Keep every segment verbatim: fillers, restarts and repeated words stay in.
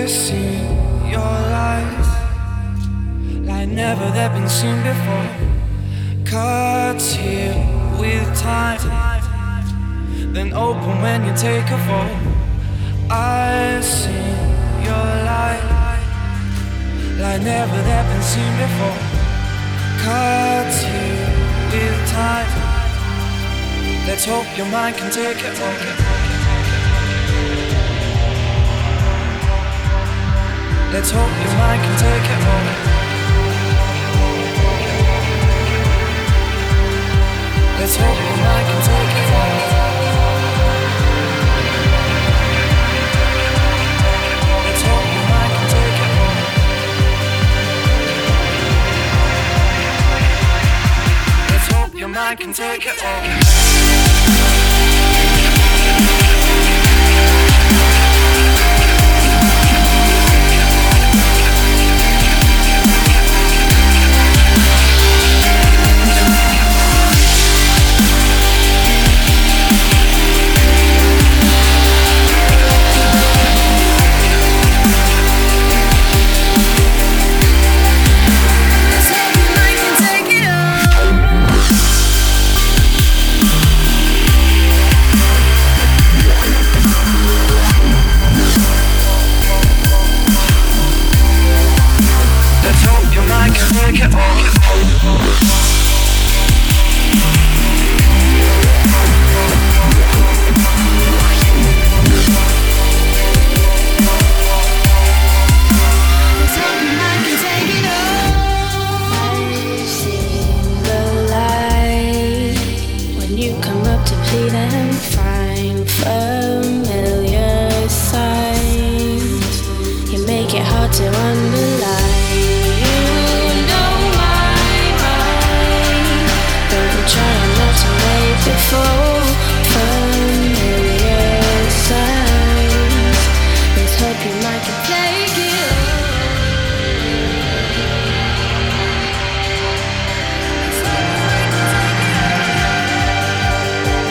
seen your lies like never they've been seen before. Cut here with time, then open when you take a fall. I've seen your light like never they've been seen before. Cut here with time. Let's hope your mind can take it all. Let's hope your mind can take it all. Let's hope your mind can take it all. Let's hope your mind can take it all. Let's hope your mind can take it all.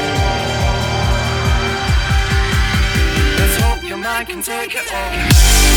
I can take it all.